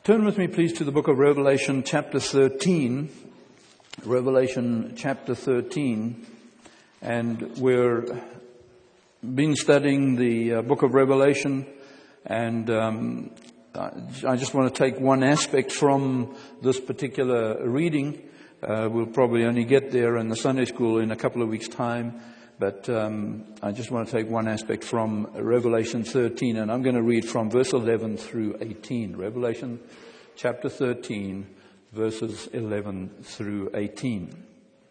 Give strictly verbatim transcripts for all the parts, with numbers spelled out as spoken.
Turn with me, please, to the book of Revelation, chapter thirteen. Revelation, chapter thirteen. And we're been studying the uh, book of Revelation. And um, I just want to take one aspect from this particular reading. Uh, we'll probably only get there in the Sunday school in a couple of weeks' time. But um, I just want to take one aspect from Revelation thirteen, and I'm going to read from verse eleven through eighteen. Revelation chapter thirteen, verses eleven through eighteen.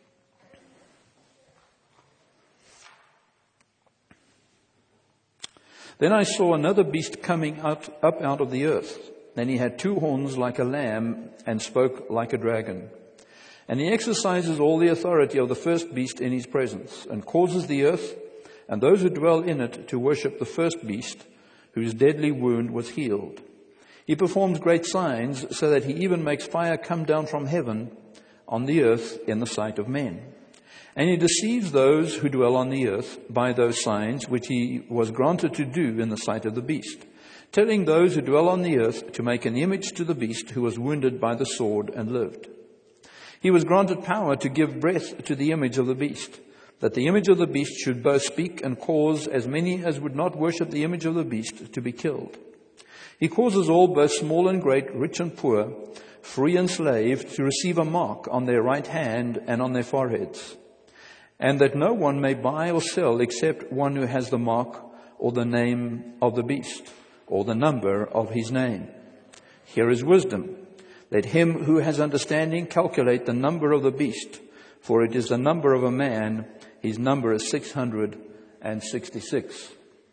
Then I saw another beast coming out, up out of the earth. And he had two horns like a lamb and spoke like a dragon. And he exercises all the authority of the first beast in his presence, and causes the earth and those who dwell in it to worship the first beast, whose deadly wound was healed. He performs great signs, so that he even makes fire come down from heaven on the earth in the sight of men. And he deceives those who dwell on the earth by those signs which he was granted to do in the sight of the beast, telling those who dwell on the earth to make an image to the beast who was wounded by the sword and lived. He was granted power to give breath to the image of the beast, that the image of the beast should both speak and cause as many as would not worship the image of the beast to be killed. He causes all, both small and great, rich and poor, free and slave, to receive a mark on their right hand and on their foreheads, and that no one may buy or sell except one who has the mark or the name of the beast or the number of his name. Here is wisdom. Let him who has understanding calculate the number of the beast, for it is the number of a man. His number is six hundred sixty-six.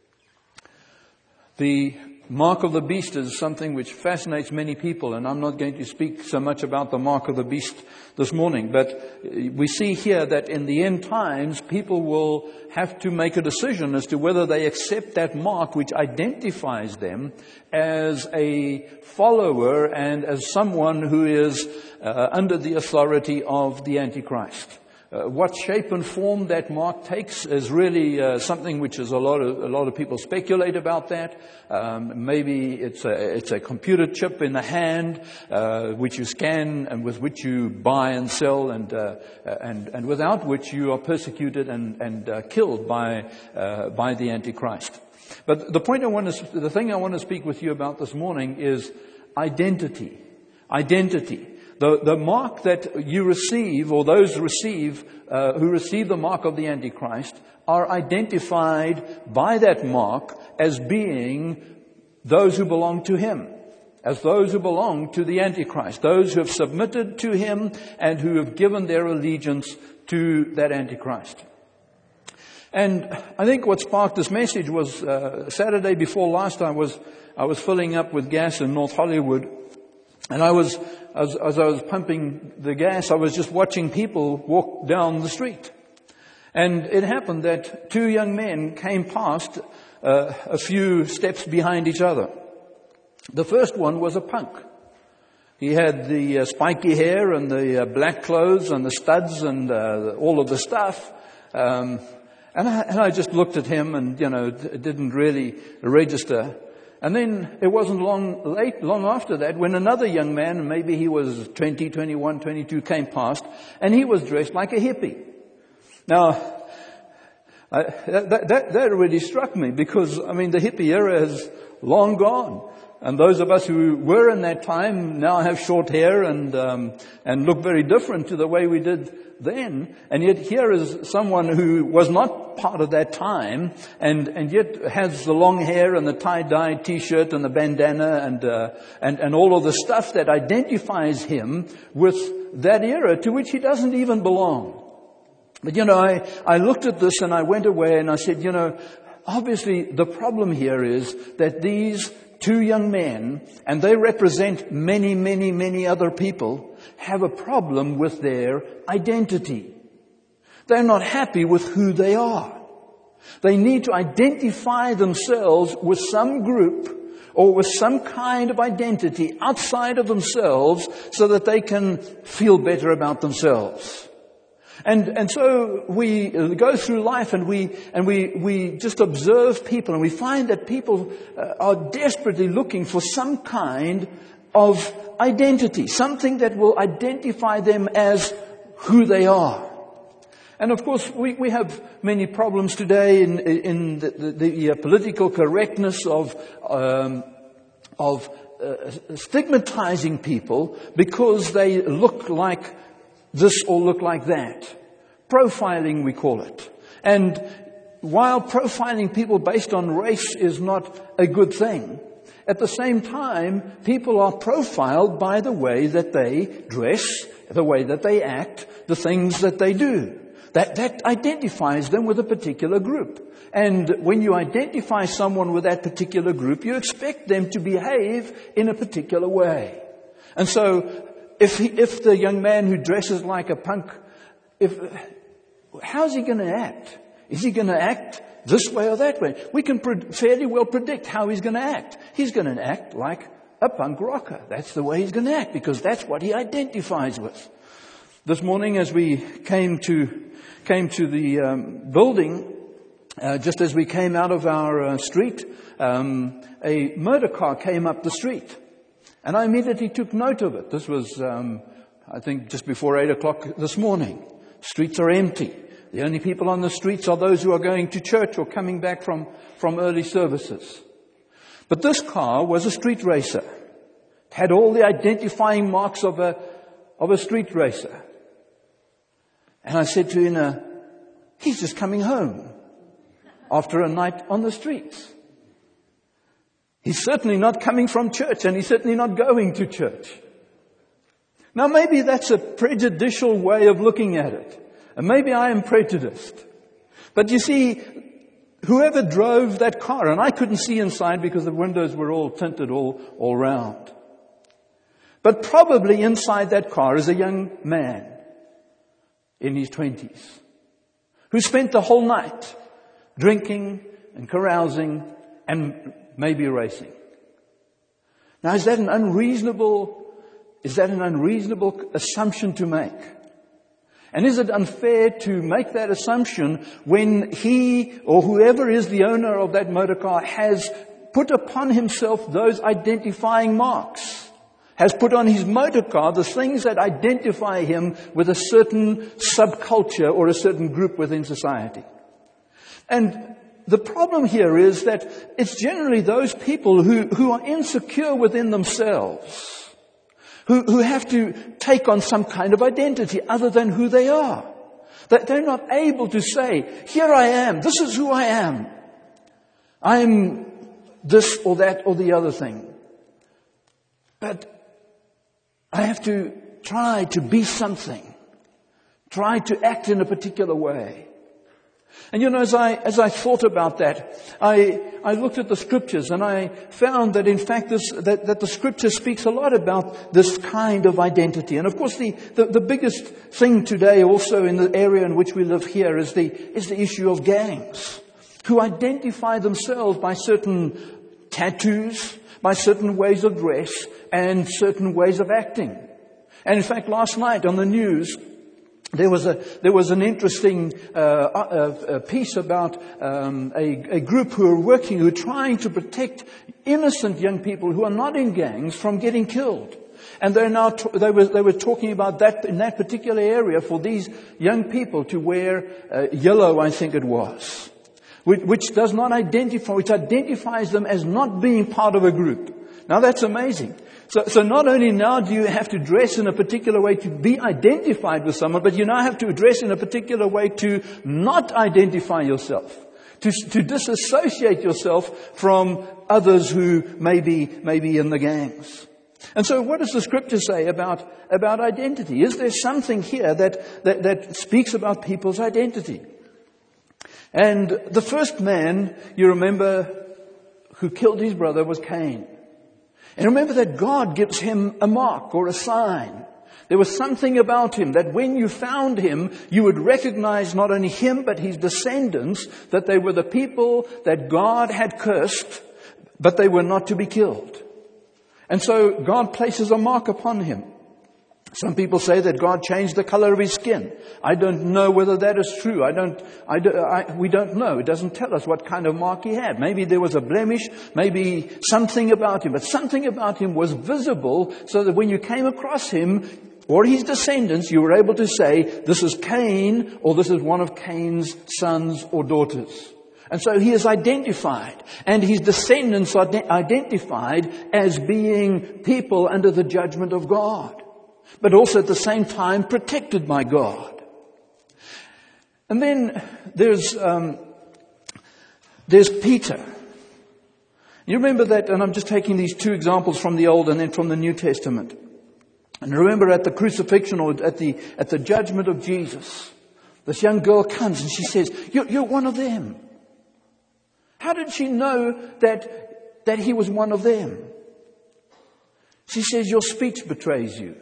The mark of the beast is something which fascinates many people, and I'm not going to speak so much about the mark of the beast this morning, but we see here that in the end times, people will have to make a decision as to whether they accept that mark which identifies them as a follower and as someone who is uh, under the authority of the Antichrist. Uh, what shape and form that mark takes is really uh, something which is a lot of a lot of people speculate about that. Um, maybe it's a it's a computer chip in the hand uh, which you scan and with which you buy and sell, and uh, and and without which you are persecuted and and uh, killed by uh, by the Antichrist. But the point I want to the thing I want to speak with you about this morning is identity. Identity. The, the mark that you receive, or those receive, uh, who receive the mark of the Antichrist, are identified by that mark as being those who belong to him, as those who belong to the Antichrist, those who have submitted to him and who have given their allegiance to that Antichrist. And I think what sparked this message was uh, Saturday before last. I was I was filling up with gas in North Hollywood. And I was, as, as I was pumping the gas, I was just watching people walk down the street. And it happened that two young men came past uh, a few steps behind each other. The first one was a punk. He had the uh, spiky hair and the uh, black clothes and the studs and uh, all of the stuff. Um, and, I, and I just looked at him and, you know, it didn't really register. And then it wasn't long late, long after that, when another young man, maybe he was twenty, twenty-one, twenty-two, came past, and he was dressed like a hippie. Now, I, that, that, that really struck me, because, I mean, the hippie era is long gone. And those of us who were in that time now have short hair and um, and look very different to the way we did then. And yet here is someone who was not part of that time, and and yet has the long hair and the tie-dye T-shirt and the bandana and uh, and and all of the stuff that identifies him with that era to which he doesn't even belong. But you know, I I looked at this and I went away and I said, you know, obviously the problem here is that these two young men, and they represent many, many, many other people, have a problem with their identity. They're not happy with who they are. They need to identify themselves with some group or with some kind of identity outside of themselves so that they can feel better about themselves. And and so we go through life and we and we we just observe people, and we find that people uh, are desperately looking for some kind of identity, something that will identify them as who they are. And of course, we, we have many problems today in, in the, the, the political correctness of, um, of uh, stigmatizing people because they look like this or look like that. Profiling, we call it. And while profiling people based on race is not a good thing, at the same time, people are profiled by the way that they dress, the way that they act, the things that they do. That, that identifies them with a particular group. And when you identify someone with that particular group, you expect them to behave in a particular way. And so, if he, if the young man who dresses like a punk, if, how's he going to act? Is he going to act this way or that way? We can pre- fairly well predict how he's going to act. He's going to act like a punk rocker. That's the way he's going to act, because that's what he identifies with. This morning, as we came to came to the um, building, uh, just as we came out of our uh, street, um, a motor car came up the street, and I immediately took note of it. This was, um, I think, just before eight o'clock this morning. Streets are empty. The only people on the streets are those who are going to church or coming back from, from early services. But this car was a street racer. It had all the identifying marks of a of a street racer. And I said to Ina, he's just coming home after a night on the streets. He's certainly not coming from church, and he's certainly not going to church. Now, maybe that's a prejudicial way of looking at it. And maybe I am prejudiced. But you see, whoever drove that car, and I couldn't see inside because the windows were all tinted all, all round. But probably inside that car is a young man in his twenties, who spent the whole night drinking and carousing and maybe racing. Now, is that an unreasonable, is that an unreasonable assumption to make? And is it unfair to make that assumption when he or whoever is the owner of that motor car has put upon himself those identifying marks? Has put on his motor car the things that identify him with a certain subculture or a certain group within society. And the problem here is that it's generally those people who, who are insecure within themselves, who, who have to take on some kind of identity other than who they are. That they're not able to say, here I am, this is who I am. I'm this or that or the other thing. But I have to try to be something, try to act in a particular way. And you know, as I, as I thought about that, I, I looked at the scriptures and I found that in fact this, that, that the scripture speaks a lot about this kind of identity. And of course the, the, the biggest thing today also in the area in which we live here is the, is the issue of gangs, who identify themselves by certain tattoos, by certain ways of dress and certain ways of acting. And in fact, last night on the news, there was a there was an interesting uh, uh, piece about um, a, a group who are working, who are trying to protect innocent young people who are not in gangs from getting killed. And they're now t- they were they were talking about that in that particular area for these young people to wear uh, yellow, I think it was. Which does not identify, which identifies them as not being part of a group. Now that's amazing. So, so not only now do you have to dress in a particular way to be identified with someone, but you now have to dress in a particular way to not identify yourself. To, to disassociate yourself from others who may be, may be in the gangs. And so what does the scripture say about, about identity? Is there something here that, that, that speaks about people's identity? And the first man, you remember, who killed his brother was Cain. And remember that God gives him a mark or a sign. There was something about him that when you found him, you would recognize not only him but his descendants, that they were the people that God had cursed, but they were not to be killed. And so God places a mark upon him. Some people say that God changed the color of his skin. I don't know whether that is true. I don't, I, do, I, we don't know. It doesn't tell us what kind of mark he had. Maybe there was a blemish, maybe something about him, but something about him was visible so that when you came across him or his descendants, you were able to say, this is Cain or this is one of Cain's sons or daughters. And so he is identified, and his descendants are de- identified as being people under the judgment of God, but also at the same time protected by God. And then there's um, there's Peter. You remember that, and I'm just taking these two examples from the Old and then from the New Testament. And remember at the crucifixion or at the at the judgment of Jesus, this young girl comes and she says, you're, you're one of them. How did she know that that he was one of them? She says, your speech betrays you.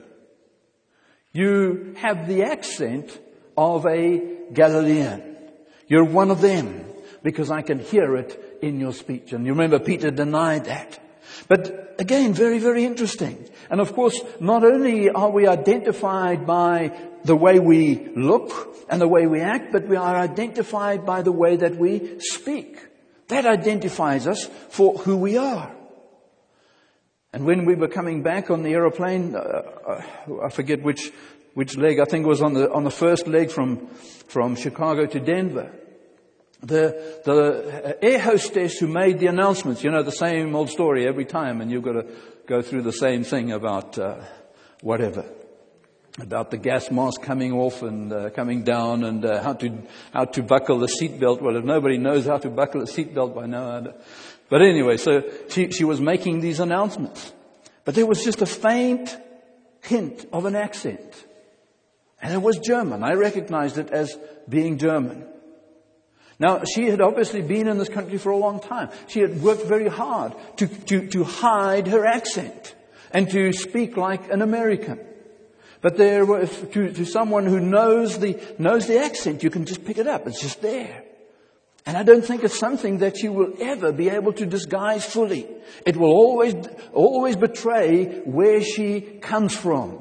You have the accent of a Galilean. You're one of them because I can hear it in your speech. And you remember Peter denied that. But again, very, very interesting. And of course, not only are we identified by the way we look and the way we act, but we are identified by the way that we speak. That identifies us for who we are. And when we were coming back on the aeroplane, uh, I forget which which leg, I think it was on the on the first leg from from Chicago to Denver. The the air hostess who made the announcements, you know, the same old story every time, and you've got to go through the same thing about uh, whatever. About the gas mask coming off and uh, coming down, and uh, how to how to buckle the seatbelt. Well, if nobody knows how to buckle a seatbelt by now, I don't. But anyway, so she she was making these announcements, but there was just a faint hint of an accent, and it was German. I recognized it as being German. Now, she had obviously been in this country for a long time. She had worked very hard to to to hide her accent and to speak like an American. But there, to, to someone who knows the knows the accent, you can just pick it up. It's just there. And I don't think it's something that you will ever be able to disguise fully. It will always, always betray where she comes from.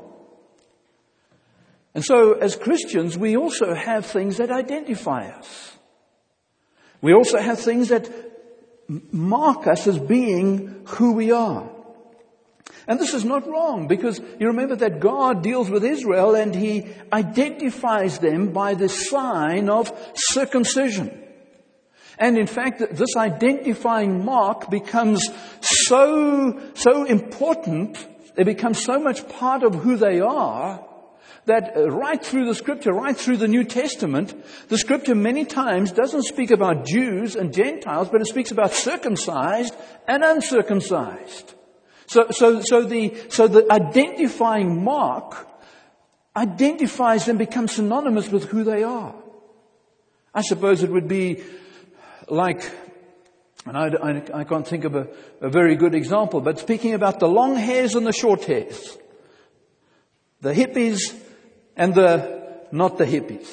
And so, as Christians, we also have things that identify us. We also have things that mark us as being who we are. And this is not wrong, because you remember that God deals with Israel and he identifies them by the sign of circumcision. And in fact, this identifying mark becomes so, so important, it becomes so much part of who they are, that right through the scripture, right through the New Testament, the scripture many times doesn't speak about Jews and Gentiles, but it speaks about circumcised and uncircumcised. So, so, so the, so the identifying mark identifies them, becomes synonymous with who they are. I suppose it would be like, and I, I, I can't think of a, a very good example, but speaking about the long hairs and the short hairs, the hippies and the not the hippies.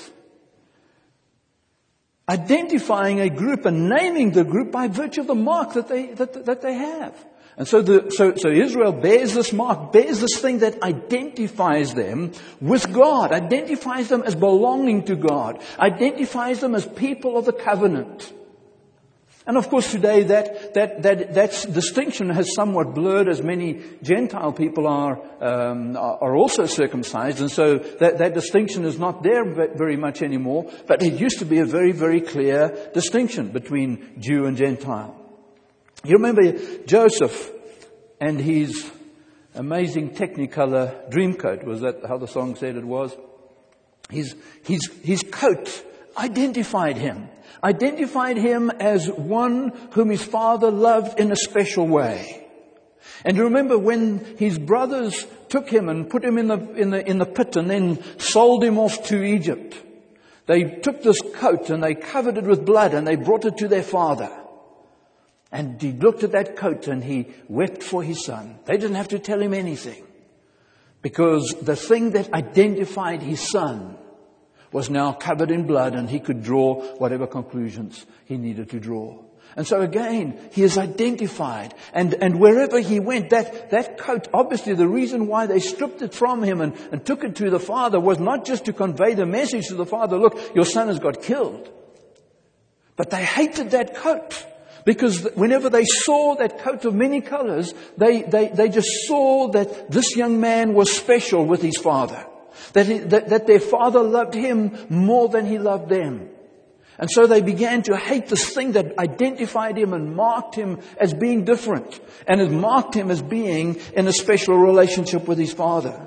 Identifying a group and naming the group by virtue of the mark that they that, that they have. And so, the, so, so Israel bears this mark, bears this thing that identifies them with God, identifies them as belonging to God, identifies them as people of the covenant. And of course today that, that, that, that distinction has somewhat blurred, as many Gentile people are, um, are also circumcised. And so that, that distinction is not there very much anymore. But it used to be a very, very clear distinction between Jew and Gentile. You remember Joseph and his amazing Technicolor Dreamcoat. Was that how the song said it was? His, his, his coat identified him. Identified him as one whom his father loved in a special way. And you remember when his brothers took him and put him in the, in the, in the pit and then sold him off to Egypt. They took this coat and they covered it with blood and they brought it to their father. And he looked at that coat and he wept for his son. They didn't have to tell him anything, because the thing that identified his son was now covered in blood, and he could draw whatever conclusions he needed to draw. And so again, he is identified. And, and wherever he went, that, that coat, obviously the reason why they stripped it from him and, and took it to the father was not just to convey the message to the father, look, your son has got killed. But they hated that coat. Because whenever they saw that coat of many colors, they, they, they just saw that this young man was special with his father. That, he, that, that their father loved him more than he loved them. And so they began to hate this thing that identified him and marked him as being different. And it marked him as being in a special relationship with his father.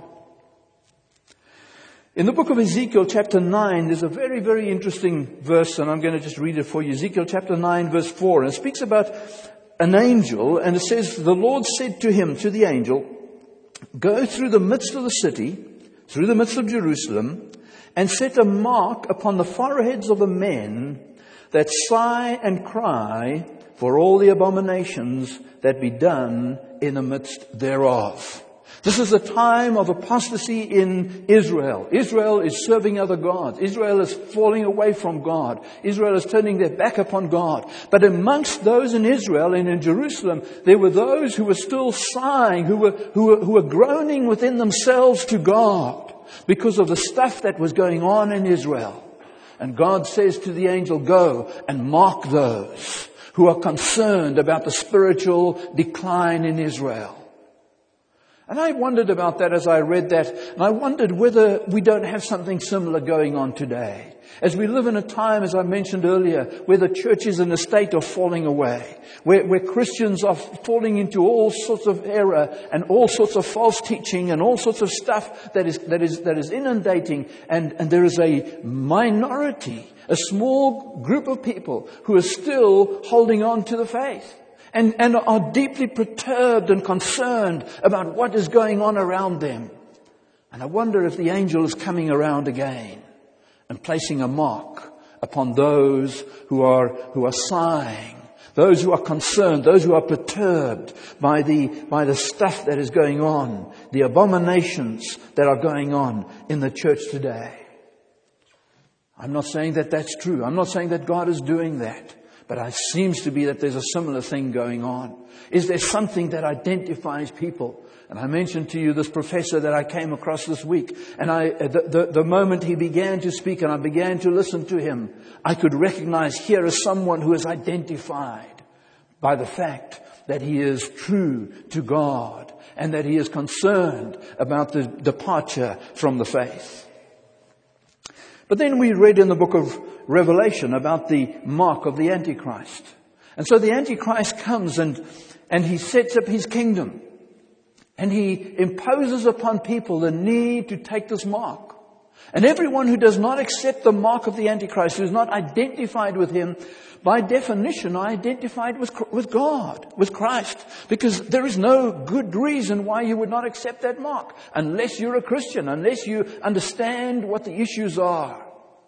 In the book of Ezekiel chapter nine, there's a very, very interesting verse, and I'm going to just read it for you. Ezekiel chapter nine verse four. And it speaks about an angel, and it says, the Lord said to him, to the angel, go through the midst of the city, through the midst of Jerusalem, and set a mark upon the foreheads of the men that sigh and cry for all the abominations that be done in the midst thereof. This is a time of apostasy in Israel. Israel is serving other gods. Israel is falling away from God. Israel is turning their back upon God. But amongst those in Israel and in Jerusalem, there were those who were still sighing, who were, who were, who were groaning within themselves to God because of the stuff that was going on in Israel. And God says to the angel, go and mark those who are concerned about the spiritual decline in Israel. And I wondered about that as I read that, and I wondered whether we don't have something similar going on today. As we live in a time, as I mentioned earlier, where the church is in a state of falling away, where, where Christians are falling into all sorts of error and all sorts of false teaching and all sorts of stuff that is that is that is inundating, and, and there is a minority, a small group of people who are still holding on to the faith. And, and are deeply perturbed and concerned about what is going on around them. And I wonder if the angel is coming around again and placing a mark upon those who are, who are sighing, those who are concerned, those who are perturbed by the, by the stuff that is going on, the abominations that are going on in the church today. I'm not saying that that's true. I'm not saying that God is doing that. But it seems to be that there's a similar thing going on. Is there something that identifies people? And I mentioned to you this professor that I came across this week. And I, the, the, the moment he began to speak and I began to listen to him, I could recognize here is someone who is identified by the fact that he is true to God and that he is concerned about the departure from the faith. But then we read in the book of Revelation about the mark of the Antichrist. And so the Antichrist comes and, and he sets up his kingdom. And he imposes upon people the need to take this mark. And everyone who does not accept the mark of the Antichrist, who is not identified with him, by definition are identified with, with God, with Christ. Because there is no good reason why you would not accept that mark. Unless you're a Christian, unless you understand what the issues are.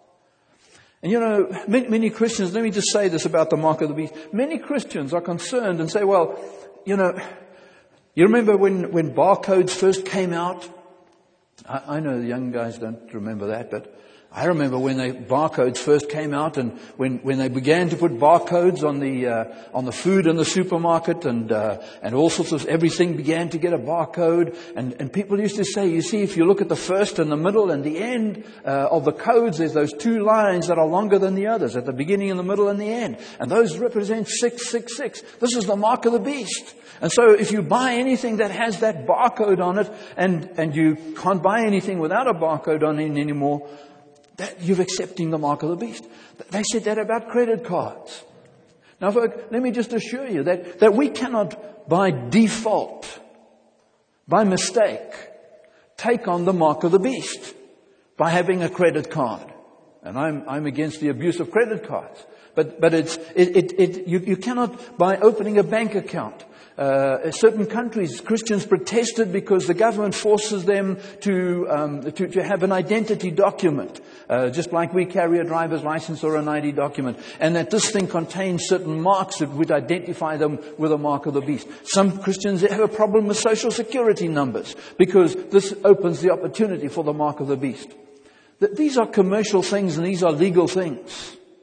And you know, many, many Christians, let me just say this about the mark of the beast. Many Christians are concerned and say, well, you know, you remember when, when barcodes first came out? I, I know the young guys don't remember that, but I remember when the barcodes first came out, and when, when they began to put barcodes on the uh, on the food in the supermarket, and uh, and all sorts of everything began to get a barcode, and, and people used to say, you see, if you look at the first and the middle and the end uh, of the codes, there's those two lines that are longer than the others, at the beginning and the middle and the end, and those represent six six six. This is the mark of the beast. And so if you buy anything that has that barcode on it, and and you can't buy anything without a barcode on it anymore, that you're accepting the mark of the beast. They said that about credit cards. Now, folks, let me just assure you that, that we cannot, by default, by mistake, take on the mark of the beast by having a credit card. And I'm, I'm against the abuse of credit cards. But, but it's, it, it, it you, you cannot, by opening a bank account. Uh, certain countries, Christians protested because the government forces them to um, to, to have an identity document, uh, just like we carry a driver's license or an I D document, and that this thing contains certain marks that would identify them with a mark of the beast. Some Christians have a problem with social security numbers because this opens the opportunity for the mark of the beast. These are commercial things and these are legal things.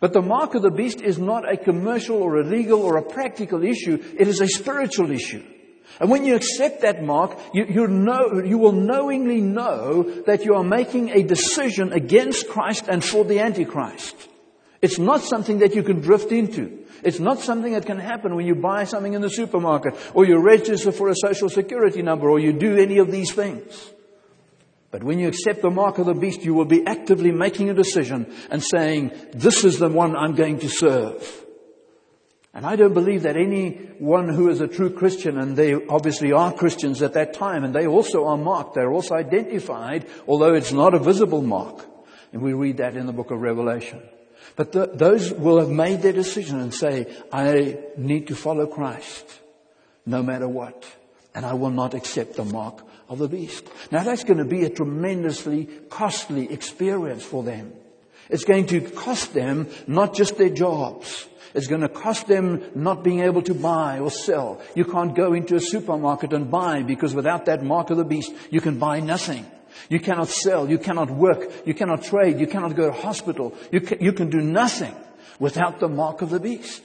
But the mark of the beast is not a commercial or a legal or a practical issue. It is a spiritual issue. And when you accept that mark, you, you know, you will knowingly know that you are making a decision against Christ and for the Antichrist. It's not something that you can drift into. It's not something that can happen when you buy something in the supermarket, or you register for a social security number, or you do any of these things. But when you accept the mark of the beast, you will be actively making a decision and saying, this is the one I'm going to serve. And I don't believe that anyone who is a true Christian, and they obviously are Christians at that time, and they also are marked, they're also identified, although it's not a visible mark. And we read that in the book of Revelation. But the, those will have made their decision and say, I need to follow Christ no matter what. And I will not accept the mark of the beast. Now that's going to be a tremendously costly experience for them. It's going to cost them not just their jobs. It's going to cost them not being able to buy or sell. You can't go into a supermarket and buy, because without that mark of the beast, you can buy nothing. You cannot sell. You cannot work. You cannot trade. You cannot go to hospital. You can, you can do nothing without the mark of the beast.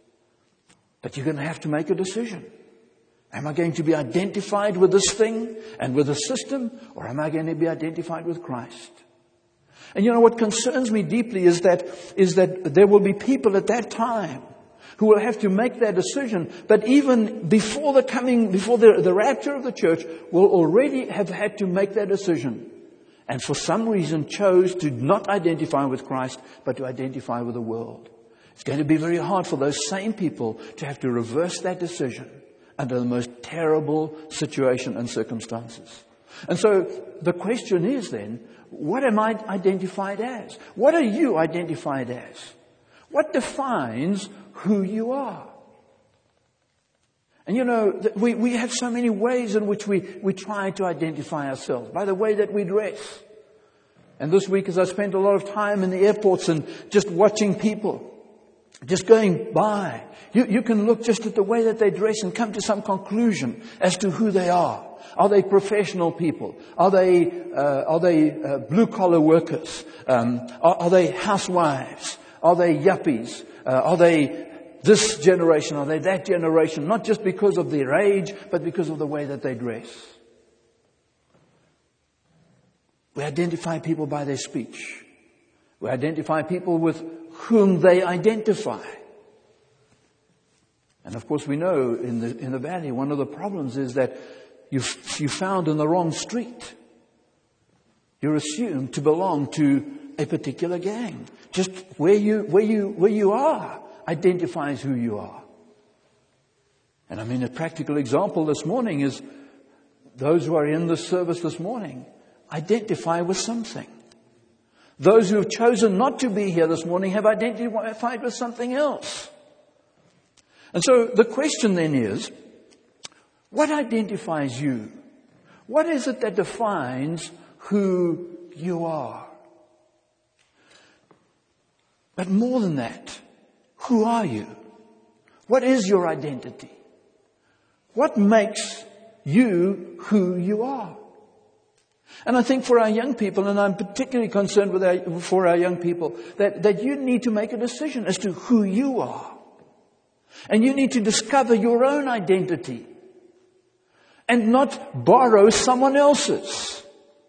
But you're going to have to make a decision. Am I going to be identified with this thing and with the system, or am I going to be identified with Christ? And you know what concerns me deeply is that is that there will be people at that time who will have to make that decision. But even before the coming, before the, the rapture of the church, will already have had to make that decision. And for some reason chose to not identify with Christ, but to identify with the world. It's going to be very hard for those same people to have to reverse that decision under the most terrible situation and circumstances. And so the question is then, what am I identified as? What are you identified as? What defines who you are? And you know, we, we have so many ways in which we, we try to identify ourselves. By the way that we dress. And this week, as I spent a lot of time in the airports and just watching people, just going by, you, you can look just at the way that they dress and come to some conclusion as to who they are. Are they professional people? Are they uh, are they uh, blue collar workers? Um, are, are they housewives? Are they yuppies? Uh, are they this generation? Are they that generation? Not just because of their age, but because of the way that they dress. We identify people by their speech. We identify people with whom they identify. And of course we know in the in the valley, one of the problems is that you you found in the wrong street. You're assumed to belong to a particular gang. Just where you where you where you are identifies who you are. And I mean, a practical example this morning is those who are in the service this morning identify with something. Those who have chosen not to be here this morning have identified with something else. And so the question then is, what identifies you? What is it that defines who you are? But more than that, who are you? What is your identity? What makes you who you are? And I think for our young people, and I'm particularly concerned with our, for our young people, that, that you need to make a decision as to who you are. And you need to discover your own identity and not borrow someone else's.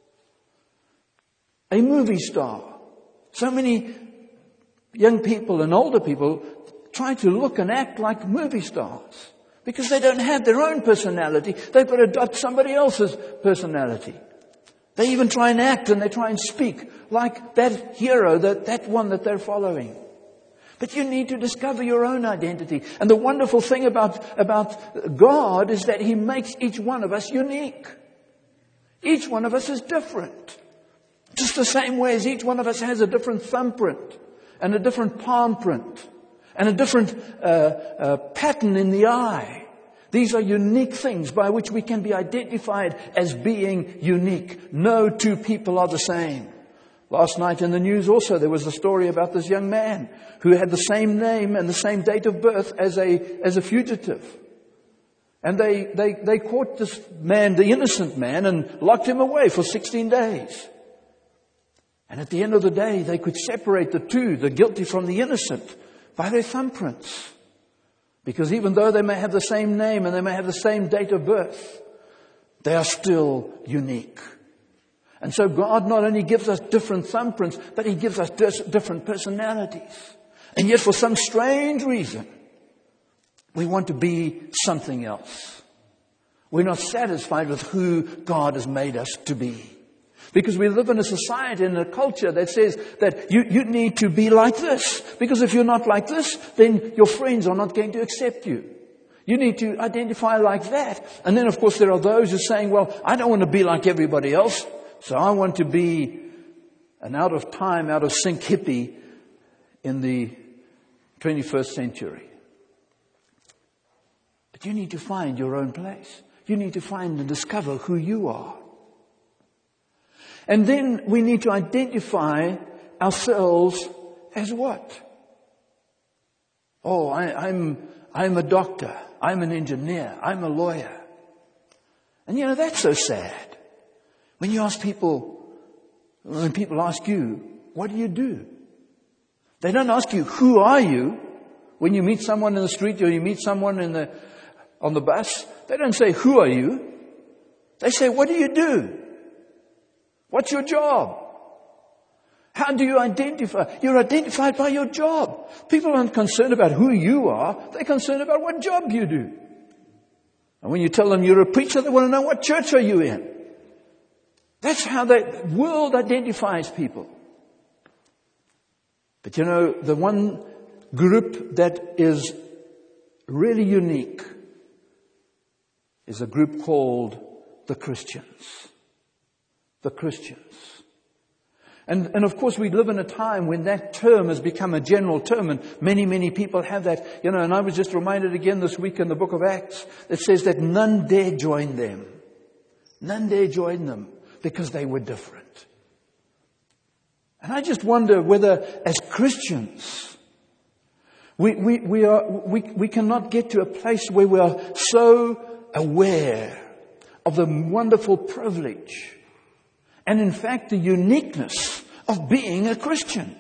A movie star. So many young people and older people try to look and act like movie stars because they don't have their own personality. They've got to adopt somebody else's personality. They even try and act and they try and speak like that hero, that, that one that they're following. But you need to discover your own identity. And the wonderful thing about, about God is that He makes each one of us unique. Each one of us is different. Just the same way as each one of us has a different thumbprint and a different palm print and a different uh, uh, pattern in the eye. These are unique things by which we can be identified as being unique. No two people are the same. Last night in the news also there was a story about this young man who had the same name and the same date of birth as a as a fugitive. And they, they, they caught this man, the innocent man, and locked him away for sixteen days. And at the end of the day, they could separate the two, the guilty from the innocent, by their thumbprints. Because even though they may have the same name and they may have the same date of birth, they are still unique. And so God not only gives us different thumbprints, but He gives us dis- different personalities. And yet for some strange reason, we want to be something else. We're not satisfied with who God has made us to be. Because we live in a society and a culture that says that you, you need to be like this. Because if you're not like this, then your friends are not going to accept you. You need to identify like that. And then, of course, there are those who are saying, well, I don't want to be like everybody else. So I want to be an out of time, out of sync hippie in the twenty-first century. But you need to find your own place. You need to find and discover who you are. And then we need to identify ourselves as what? Oh, I, I'm, I'm a doctor. I'm an engineer. I'm a lawyer. And you know, that's so sad. When you ask people, when people ask you, what do you do? They don't ask you, who are you? When you meet someone in the street or you meet someone in the, on the bus, they don't say, who are you? They say, what do you do? What's your job? How do you identify? You're identified by your job. People aren't concerned about who you are. They're concerned about what job you do. And when you tell them you're a preacher, they want to know, what church are you in? That's how the world identifies people. But you know, the one group that is really unique is a group called the Christians. The Christians. And, and of course we live in a time when that term has become a general term, and many, many people have that. You know, and I was just reminded again this week in the book of Acts that says that none dare join them. None dare join them because they were different. And I just wonder whether as Christians we, we, we are, we, we cannot get to a place where we are so aware of the wonderful privilege and in fact the uniqueness of being a Christian.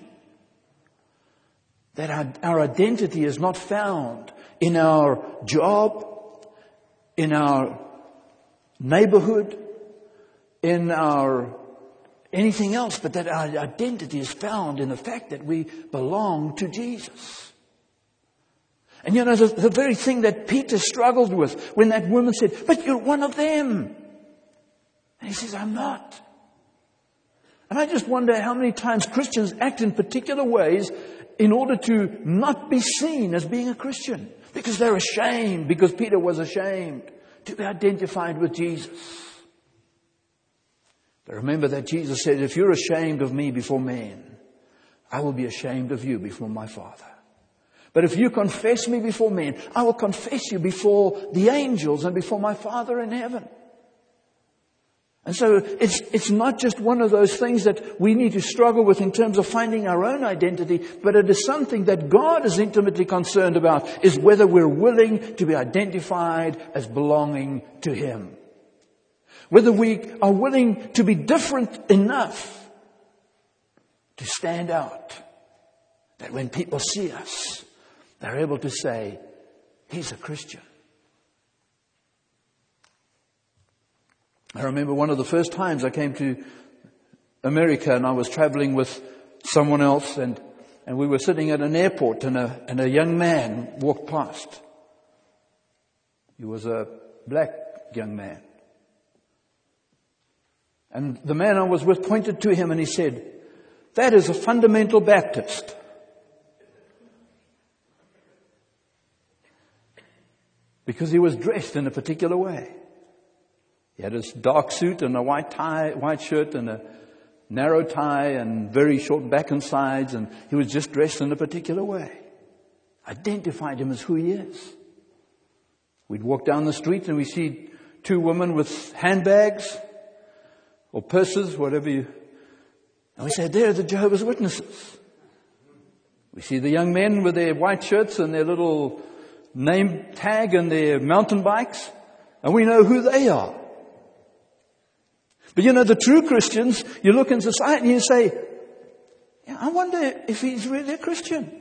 That our, our identity is not found in our job, in our neighborhood, in our anything else, but that our identity is found in the fact that we belong to Jesus. And you know, the, the very thing that Peter struggled with when that woman said, but you're one of them. And he says, I'm not. And I just wonder how many times Christians act in particular ways in order to not be seen as being a Christian. Because they're ashamed, because Peter was ashamed to be identified with Jesus. But remember that Jesus said, if you're ashamed of me before men, I will be ashamed of you before my Father. But if you confess me before men, I will confess you before the angels and before my Father in heaven. And so it's, it's not just one of those things that we need to struggle with in terms of finding our own identity, but it is something that God is intimately concerned about, is whether we're willing to be identified as belonging to Him. Whether we are willing to be different enough to stand out, that when people see us, they're able to say, he's a Christian. I remember one of the first times I came to America and I was traveling with someone else and, and we were sitting at an airport and a, and a young man walked past. He was a black young man. And the man I was with pointed to him and he said, that is a fundamental Baptist. Because he was dressed in a particular way. He had his dark suit and a white tie, white shirt and a narrow tie and very short back and sides, and he was just dressed in a particular way. Identified him as who he is. We'd walk down the street and we see two women with handbags or purses, whatever you, and we say, they're the Jehovah's Witnesses. We see the young men with their white shirts and their little name tag and their mountain bikes, and we know who they are. But you know, the true Christians, you look in society and you say, Yeah, I wonder if he's really a Christian.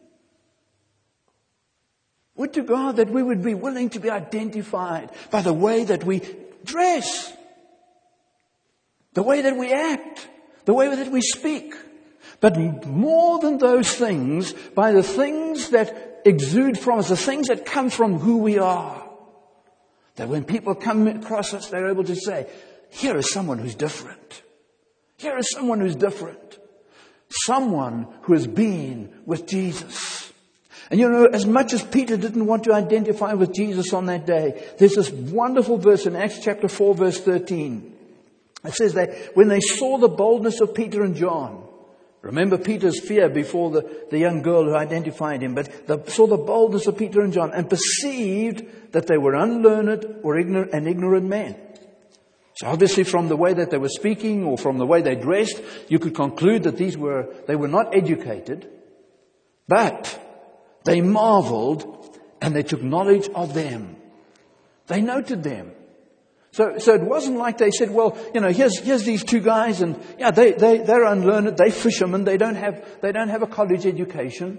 Would to God that we would be willing to be identified by the way that we dress, the way that we act, the way that we speak. But more than those things, by the things that exude from us, the things that come from who we are. That when people come across us, they're able to say, here is someone who's different. Here is someone who's different. Someone who has been with Jesus. And you know, as much as Peter didn't want to identify with Jesus on that day, there's this wonderful verse in Acts chapter four, verse thirteen. It says that when they saw the boldness of Peter and John, remember Peter's fear before the, the young girl who identified him, but they saw the boldness of Peter and John and perceived that they were unlearned or ignorant and ignorant men. So obviously from the way that they were speaking or from the way they dressed, you could conclude that these were, they were not educated, but they marveled and they took knowledge of them. They noted them. So, so it wasn't like they said, well, you know, here's, here's these two guys and yeah, they, they, they're unlearned, they fishermen, they don't have, they don't have a college education.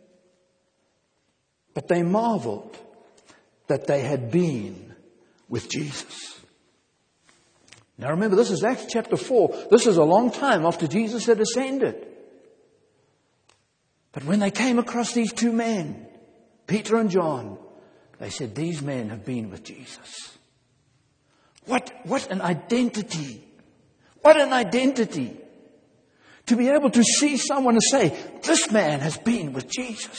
But they marveled that they had been with Jesus. Now remember, this is Acts chapter four. This is a long time after Jesus had ascended. But when they came across these two men, Peter and John, they said, these men have been with Jesus. What, what an identity. What an identity. To be able to see someone and say, this man has been with Jesus.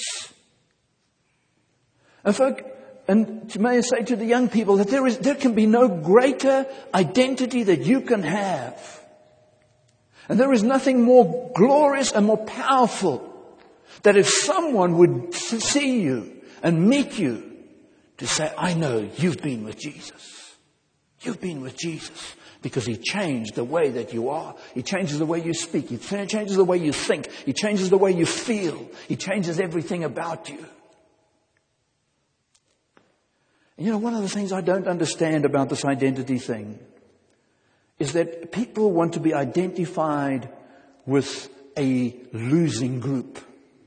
And folk, and may I say to the young people that there is, there can be no greater identity that you can have. And there is nothing more glorious and more powerful that if someone would see you and meet you to say, I know you've been with Jesus. You've been with Jesus because he changed the way that you are. He changes the way you speak. He changes the way you think. He changes the way you feel. He changes everything about you. And you know, one of the things I don't understand about this identity thing is that people want to be identified with a losing group.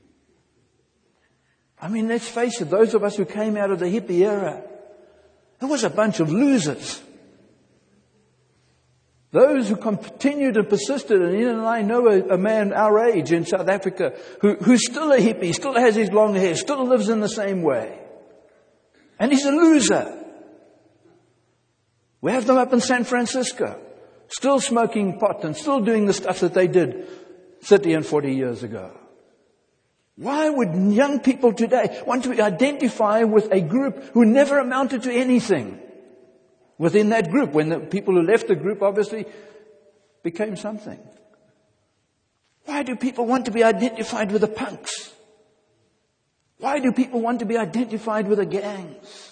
I mean, let's face it, those of us who came out of the hippie era, it was a bunch of losers. Those who continued and persisted, and Ian and I know a, a man our age in South Africa who, who's still a hippie, still has his long hair, still lives in the same way. And he's a loser. We have them up in San Francisco, still smoking pot and still doing the stuff that they did thirty and forty years ago. Why would young people today want to identify with a group who never amounted to anything within that group, when the people who left the group obviously became something? Why do people want to be identified with the punks? Why do people want to be identified with the gangs?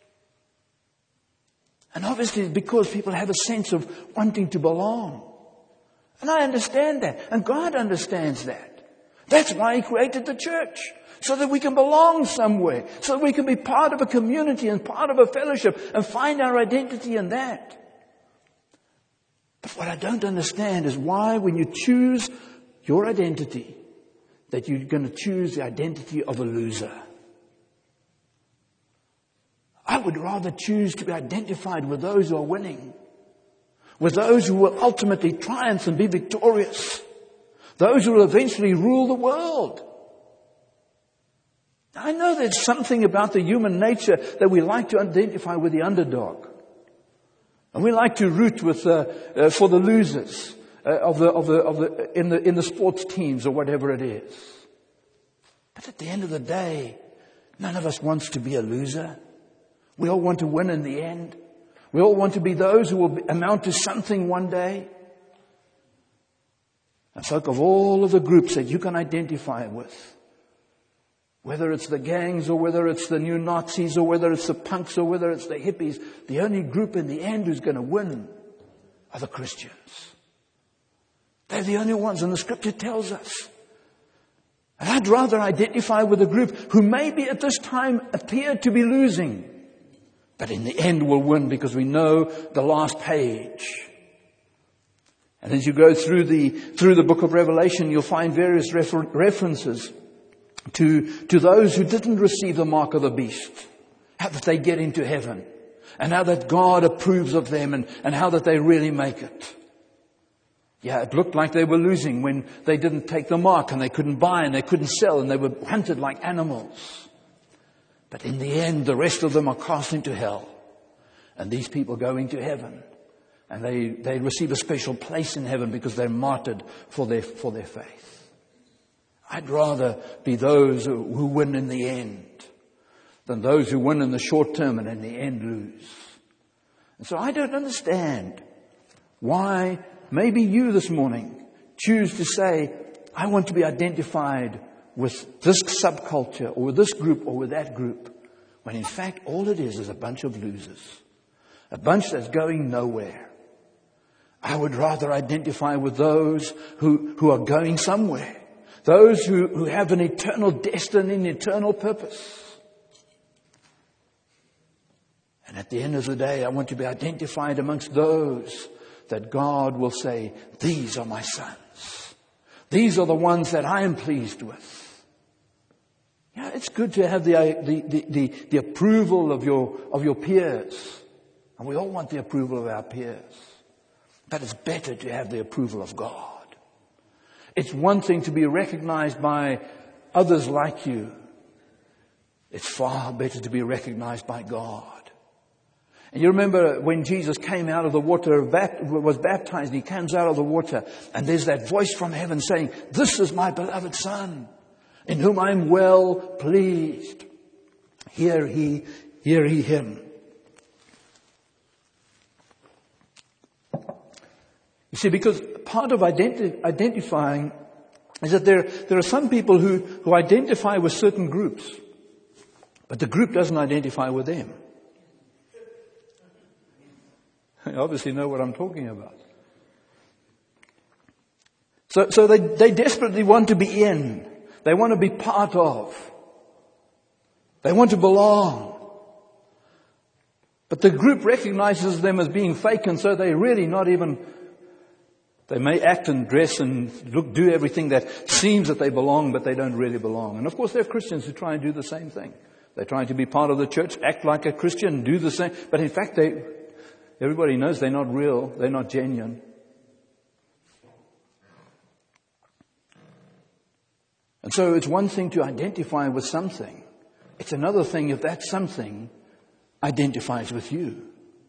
And obviously it's because people have a sense of wanting to belong. And I understand that. And God understands that. That's why he created the church. So that we can belong somewhere. So that we can be part of a community and part of a fellowship and find our identity in that. But what I don't understand is why, when you choose your identity, that you're going to choose the identity of a loser. I would rather choose to be identified with those who are winning. With those who will ultimately triumph and be victorious. Those who will eventually rule the world. I know there's something about the human nature that we like to identify with the underdog. And we like to root with, uh, uh, for the losers uh, of the, of the, of the, in the, in the sports teams or whatever it is. But at the end of the day, none of us wants to be a loser. We all want to win in the end. We all want to be those who will amount to something one day. And folk, of all of the groups that you can identify with, whether it's the gangs or whether it's the new Nazis or whether it's the punks or whether it's the hippies, the only group in the end who's going to win are the Christians. They're the only ones, and the scripture tells us. And I'd rather identify with a group who maybe at this time appear to be losing, but in the end will win because we know the last page. And as you go through the through the book of Revelation, you'll find various refer- references to to those who didn't receive the mark of the beast, how that they get into heaven, and how that God approves of them, and, and how that they really make it. Yeah, it looked like they were losing when they didn't take the mark, and they couldn't buy, and they couldn't sell, and they were hunted like animals. But in the end, the rest of them are cast into hell, and these people go into heaven. And they, they receive a special place in heaven because they're martyred for their, for their faith. I'd rather be those who, who win in the end than those who win in the short term and in the end lose. And so I don't understand why maybe you this morning choose to say, I want to be identified with this subculture or with this group or with that group, when in fact all it is is a bunch of losers, a bunch that's going nowhere. I would rather identify with those who, who are going somewhere. Those who, who have an eternal destiny and eternal purpose. And at the end of the day, I want to be identified amongst those that God will say, these are my sons. These are the ones that I am pleased with. Yeah, it's good to have the, the, the, the, the approval of your, of your peers. And we all want the approval of our peers. But it's better to have the approval of God. It's one thing to be recognized by others like you. It's far better to be recognized by God. And you remember when Jesus came out of the water, was baptized, and he comes out of the water, and there's that voice from heaven saying, this is my beloved Son, in whom I'm well pleased. Hear he, hear he him. You see, because part of identi- identifying is that there, there are some people who, who identify with certain groups, but the group doesn't identify with them. You obviously know what I'm talking about. So, so they, they desperately want to be in. They want to be part of. They want to belong. But the group recognizes them as being fake, and so they're really not even... They may act and dress and look, do everything that seems that they belong, but they don't really belong. And of course, there are Christians who try and do the same thing. They try to be part of the church, act like a Christian, do the same. But in fact, they, everybody knows they're not real. They're not genuine. And so it's one thing to identify with something. It's another thing if that something identifies with you.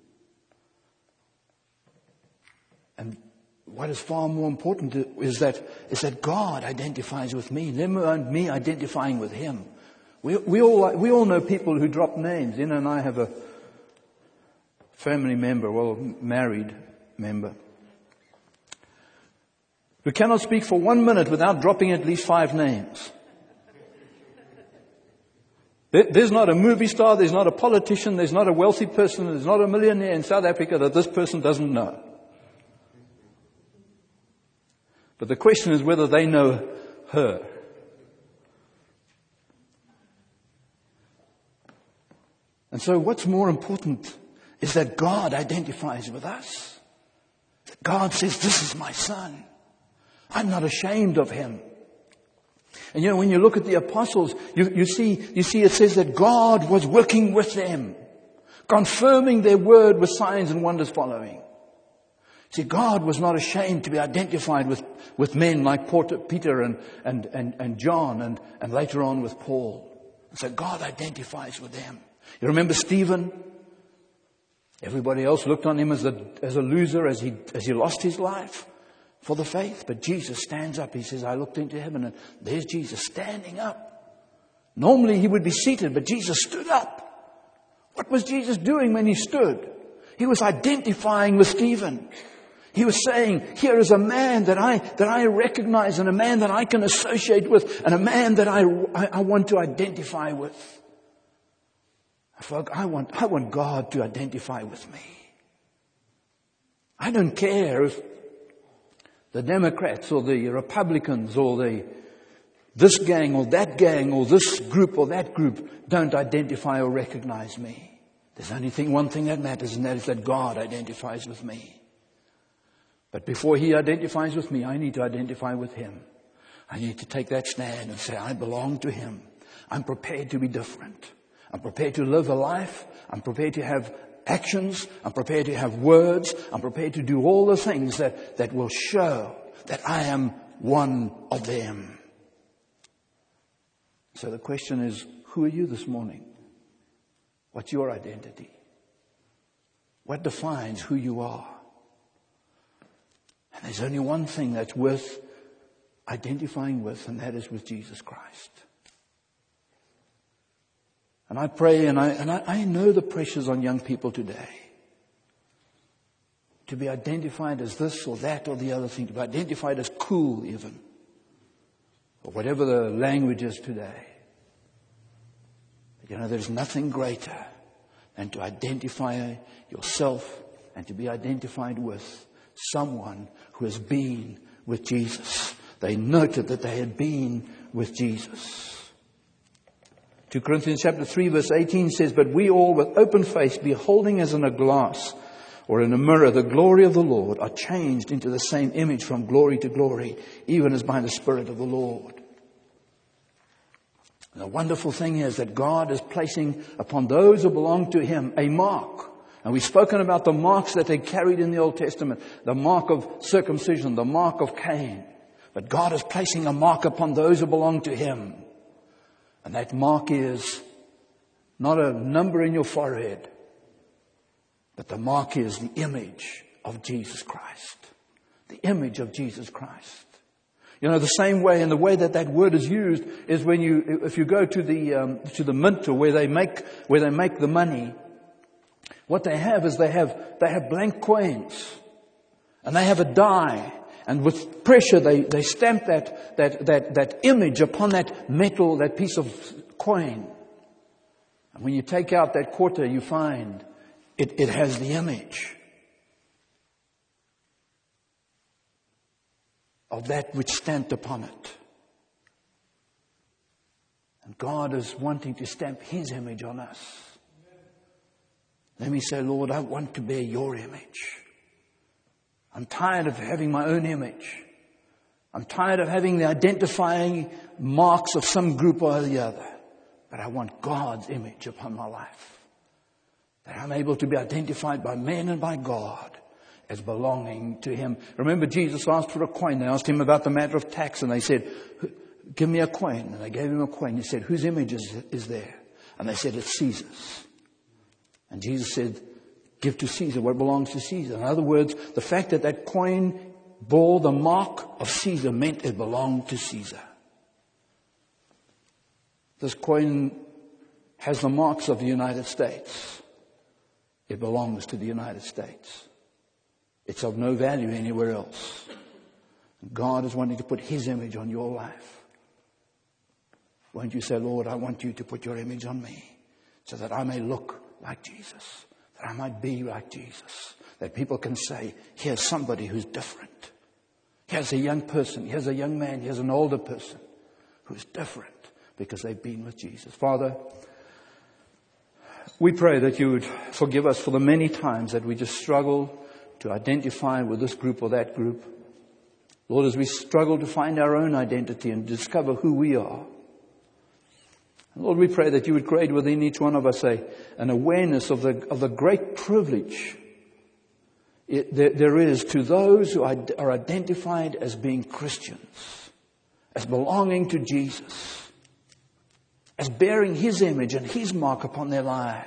And what is far more important is that is that God identifies with me, never me identifying with Him. We, we all we all know people who drop names. Ina and I have a family member, well, married member, who cannot speak for one minute without dropping at least five names. There, there's not a movie star, there's not a politician, there's not a wealthy person, there's not a millionaire in South Africa that this person doesn't know. But the question is whether they know her. And so what's more important is that God identifies with us. God says, this is my Son. I'm not ashamed of Him. And you know, when you look at the apostles, you, you see, you see it says that God was working with them, confirming their word with signs and wonders following. See, God was not ashamed to be identified with, with men like Peter and, and, and, and John and, and later on with Paul. So God identifies with them. You remember Stephen? Everybody else looked on him as a, as a loser as he, as he lost his life for the faith. But Jesus stands up. He says, I looked into heaven and there's Jesus standing up. Normally he would be seated, but Jesus stood up. What was Jesus doing when he stood? He was identifying with Stephen. He was saying, here is a man that I, that I recognize and a man that I can associate with and a man that I, I, I want to identify with. Folk, I want, I want God to identify with me. I don't care if the Democrats or the Republicans or the, this gang or that gang or this group or that group don't identify or recognize me. There's only thing, one thing that matters, and that is that God identifies with me. But before he identifies with me, I need to identify with him. I need to take that stand and say, I belong to him. I'm prepared to be different. I'm prepared to live a life. I'm prepared to have actions. I'm prepared to have words. I'm prepared to do all the things that, that will show that I am one of them. So the question is, who are you this morning? What's your identity? What defines who you are? And there's only one thing that's worth identifying with, and that is with Jesus Christ. And I pray, and I, and I, I know the pressures on young people today to be identified as this or that or the other thing, to be identified as cool even, or whatever the language is today. But you know, there's nothing greater than to identify yourself and to be identified with someone who has been with Jesus. They noted that they had been with Jesus. Second Corinthians chapter three verse eighteen says, but we all with open face, beholding as in a glass or in a mirror the glory of the Lord, are changed into the same image from glory to glory, even as by the Spirit of the Lord. And the wonderful thing is that God is placing upon those who belong to him a mark. And we've spoken about the marks that they carried in the Old Testament, the mark of circumcision, the mark of Cain. But God is placing a mark upon those who belong to him. And that mark is not a number in your forehead, but the mark is the image of Jesus Christ. The image of Jesus Christ. You know, the same way, and the way that that word is used is when you, if you go to the um, to the mint, or where they make where they make the money, what they have is they have they have blank coins, and they have a die, and with pressure they they stamp that that that that image upon that metal, that piece of coin. And when you take out that quarter, you find it, it has the image of that which stamped upon it. And God is wanting to stamp his image on us. Let me say, Lord, I want to bear your image. I'm tired of having my own image. I'm tired of having the identifying marks of some group or the other. But I want God's image upon my life. That I'm able to be identified by men and by God as belonging to him. Remember, Jesus asked for a coin. They asked him about the matter of tax, and they said, give me a coin. And they gave him a coin. He said, whose image is, is there? And they said, it's Caesar's. And Jesus said, give to Caesar what belongs to Caesar. In other words, the fact that that coin bore the mark of Caesar meant it belonged to Caesar. This coin has the marks of the United States. It belongs to the United States. It's of no value anywhere else. God is wanting to put his image on your life. Won't you say, Lord, I want you to put your image on me so that I may look like Jesus, that I might be like Jesus, that people can say, here's somebody who's different. Here's a young person, here's a young man, here's an older person who's different because they've been with Jesus. Father, we pray that you would forgive us for the many times that we just struggle to identify with this group or that group. Lord, as we struggle to find our own identity and discover who we are. Lord, we pray that you would create within each one of us a, an awareness of the, of the great privilege it, there, there is to those who are identified as being Christians, as belonging to Jesus, as bearing his image and his mark upon their lives.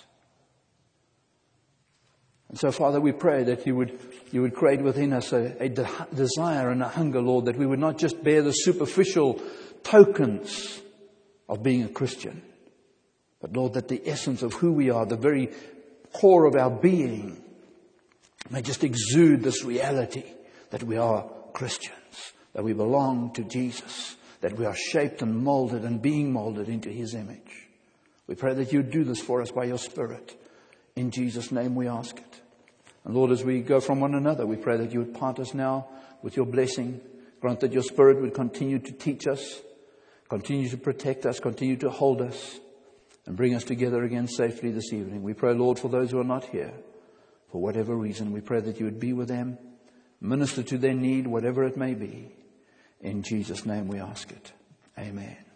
And so, Father, we pray that you would you would create within us a, a de- desire and a hunger, Lord, that we would not just bear the superficial tokens of being a Christian, but, Lord, that the essence of who we are, the very core of our being, may just exude this reality that we are Christians, that we belong to Jesus, that we are shaped and molded and being molded into his image. We pray that you do this for us by your Spirit. In Jesus' name we ask it. And Lord, as we go from one another, we pray that you would part us now with your blessing. Grant that your Spirit would continue to teach us, continue to protect us, continue to hold us, and bring us together again safely this evening. We pray, Lord, for those who are not here, for whatever reason, we pray that you would be with them, Minister to their need, whatever it may be. In Jesus' name we ask it. Amen.